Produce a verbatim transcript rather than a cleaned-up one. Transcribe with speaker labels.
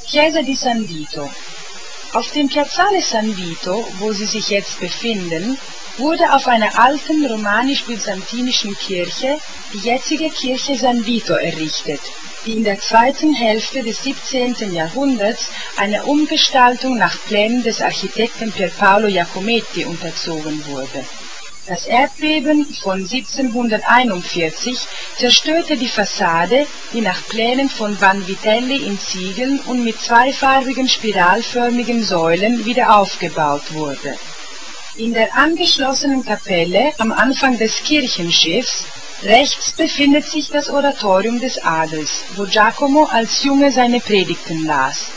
Speaker 1: Chiesa di San Vito. Auf dem Piazzale San Vito, wo sie sich jetzt befinden, wurde auf einer alten romanisch-byzantinischen Kirche die jetzige Kirche San Vito errichtet, die in der zweiten Hälfte des siebzehnten Jahrhunderts einer Umgestaltung nach Plänen des Architekten Pier Paolo Giacometti unterzogen wurde. Das Erdbeben von siebzehnhunderteinundvierzig zerstörte die Fassade, die nach Plänen von Vanvitelli in Ziegeln und mit zweifarbigen spiralförmigen Säulen wieder aufgebaut wurde. In der angeschlossenen Kapelle am Anfang des Kirchenschiffs rechts befindet sich das Oratorium des Adels, wo Giacomo als Junge seine Predigten las.